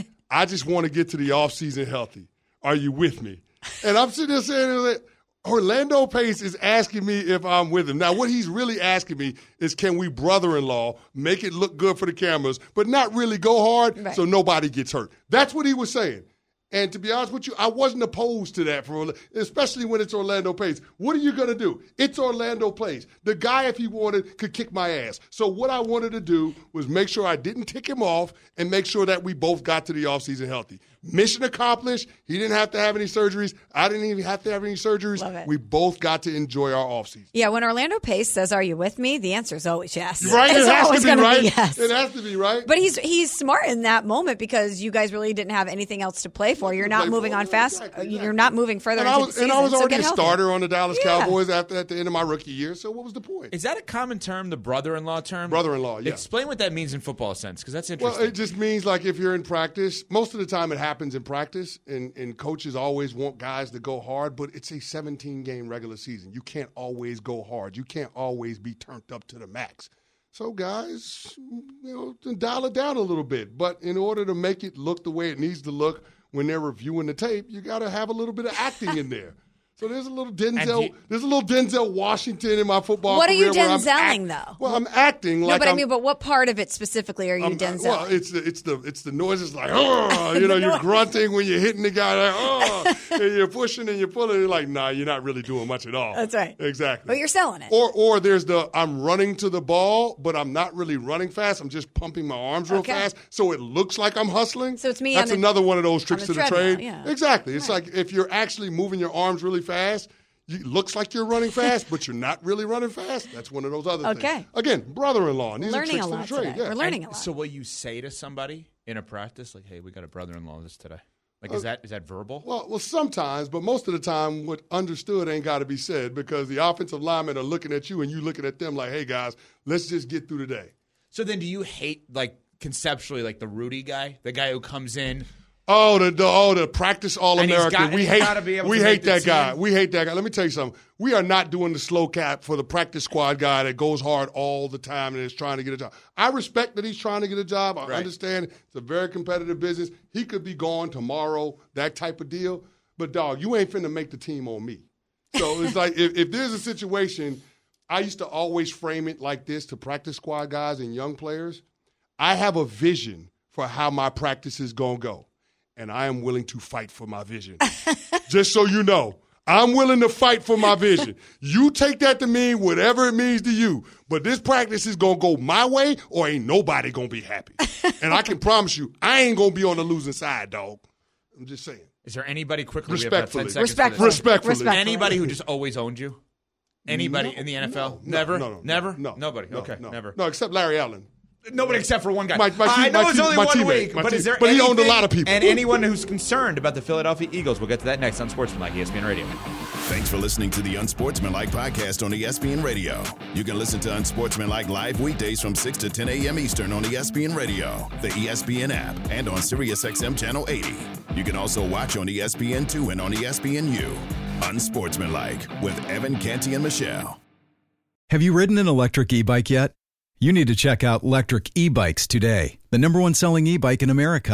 I just want to get to the offseason healthy. Are you with me? And I'm sitting there saying, Orlando Pace is asking me if I'm with him. Now, what he's really asking me is can we brother-in-law make it look good for the cameras, but not really go hard right. so nobody gets hurt. That's what he was saying. And to be honest with you, I wasn't opposed to that, for, especially when it's Orlando Pace. What are you going to do? It's Orlando Pace. The guy, if he wanted, could kick my ass. So what I wanted to do was make sure I didn't tick him off and make sure that we both got to the offseason healthy. Mission accomplished. He didn't have to have any surgeries. I didn't even have to have any surgeries. Love it. We both got to enjoy our offseason. Yeah, when Orlando Pace says, are you with me? The answer is always yes. Right? It's it has always to be right. Be yes. It has to be right. But he's he's smart in that moment because you guys really didn't have anything else to play for. You're not moving on fast. Exactly, exactly. You're not moving further and into I was, the season. And I was already so a starter on the Dallas yeah. Cowboys after at the end of my rookie year. So what was the point? Is that a common term, the brother-in-law term? Brother-in-law, yeah. Explain what that means in football sense, because that's interesting. Well, it just means like if you're in practice, most of the time it happens in practice, and, and coaches always want guys to go hard, but it's a seventeen-game regular season. You can't always go hard. You can't always be turned up to the max. So guys, you know, dial it down a little bit. But in order to make it look the way it needs to look when they're reviewing the tape, you got to have a little bit of acting in there. So there's a little Denzel. You, there's a little Denzel Washington in my football what career. What are you Denzeling act, though? Well, I'm acting no, like. but I'm, I mean, but what part of it specifically are you I'm, Denzeling? Well, it's the it's the it's the noises like oh, you know, you're grunting when you're hitting the guy like oh, and you're pushing and you're pulling. You're like, nah, you're not really doing much at all. That's right. Exactly. But you're selling it. Or or there's the I'm running to the ball, but I'm not really running fast. I'm just pumping my arms real okay. fast, so it looks like I'm hustling. So it's me. That's the, another one of those tricks the to the trade. Yeah. Exactly. It's right. like if you're actually moving your arms really fast. It looks like you're running fast, but you're not really running fast. That's one of those other okay. things. Again, brother-in-law. And these learning are tricks a lot to the trade. today. Yeah. We're learning and a lot. So what you say to somebody in a practice, like, hey, we got a brother-in-law this today. Like, is uh, that is that verbal? Well, well, sometimes, but most of the time, what understood ain't got to be said because the offensive linemen are looking at you and you looking at them like, hey, guys, let's just get through the day. So then do you hate, like, conceptually, like the Rudy guy, the guy who comes in – Oh, the, the oh the practice All-American. Got, we hate we hate that team. guy. We hate that guy. Let me tell you something. We are not doing the slow cap for the practice squad guy that goes hard all the time and is trying to get a job. I respect that he's trying to get a job. I right. understand it's a very competitive business. He could be gone tomorrow, that type of deal. But, dog, you ain't finna make the team on me. So it's like if, if there's a situation, I used to always frame it like this to practice squad guys and young players. I have a vision for how my practice is going to go. And I am willing to fight for my vision. Just so you know, I'm willing to fight for my vision. You take that to mean whatever it means to you. But this practice is going to go my way or ain't nobody going to be happy. And I can promise you, I ain't going to be on the losing side, dog. I'm just saying. Is there anybody quickly? Respectfully. We have about ten seconds Respectfully. Respectfully. Respectfully. Anybody who just always owned you? Anybody no, in the N F L? No, never? No, no, never? No. Nobody? No, okay, no, never. No, except Larry Allen. Nobody except for one guy. My, my team, I know my it's team, only my one teammate, week, my but team, is there But he owned a anything- lot of people. And anyone who's concerned about the Philadelphia Eagles, we'll get to that next on Sportsmanlike E S P N Radio. Thanks for listening to the Unsportsmanlike podcast on E S P N Radio. You can listen to Unsportsmanlike live weekdays from six to ten a.m. Eastern on E S P N Radio, the E S P N app, and on SiriusXM Channel eighty. You can also watch on E S P N two and on E S P N U. Unsportsmanlike with Evan, Canty, and Michelle. Have you ridden an electric e-bike yet? You need to check out Lectric E-Bikes today, the number one selling e-bike in America.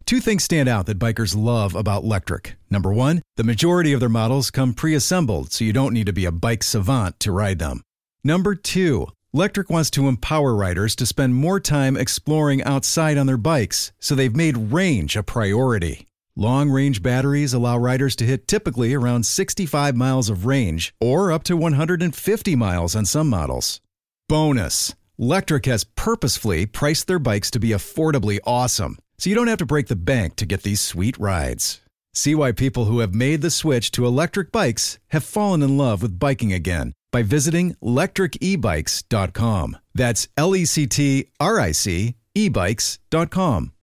Two things stand out that bikers love about Lectric. Number one, the majority of their models come pre-assembled, so you don't need to be a bike savant to ride them. Number two, Lectric wants to empower riders to spend more time exploring outside on their bikes, so they've made range a priority. Long-range batteries allow riders to hit typically around sixty-five miles of range, or up to one hundred fifty miles on some models. Bonus, Lectric has purposefully priced their bikes to be affordably awesome, so you don't have to break the bank to get these sweet rides. See why people who have made the switch to electric bikes have fallen in love with biking again by visiting lectric e bikes dot com. That's L E C T R I C e bikes dot com.